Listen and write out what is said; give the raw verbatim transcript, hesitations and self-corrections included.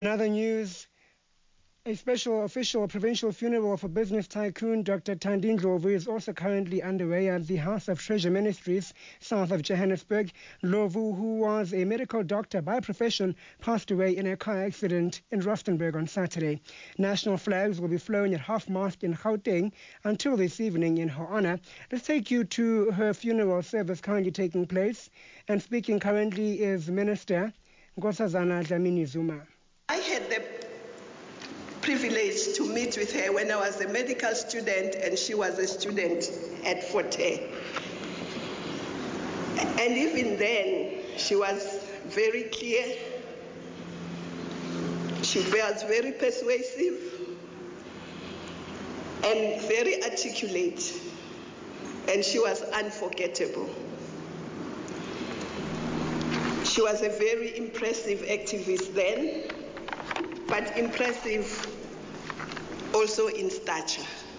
In other news, a special official provincial funeral for business tycoon Doctor Thandi Ndlovu is also currently underway at the House of Treasure Ministries, south of Johannesburg. Ndlovu, who was a medical doctor by profession, passed away in a car accident in Rustenburg on Saturday. National flags will be flown at half-mast in Gauteng until this evening in her honor. Let's take you to her funeral service currently taking place. And speaking currently is Minister Nkosazana Dlamini-Zuma. I had the privilege to meet with her when I was a medical student and she was a student at Fort Hare. And even then, she was very clear. She was very persuasive and very articulate. And she was unforgettable. She was a very impressive activist then, but impressive also in stature.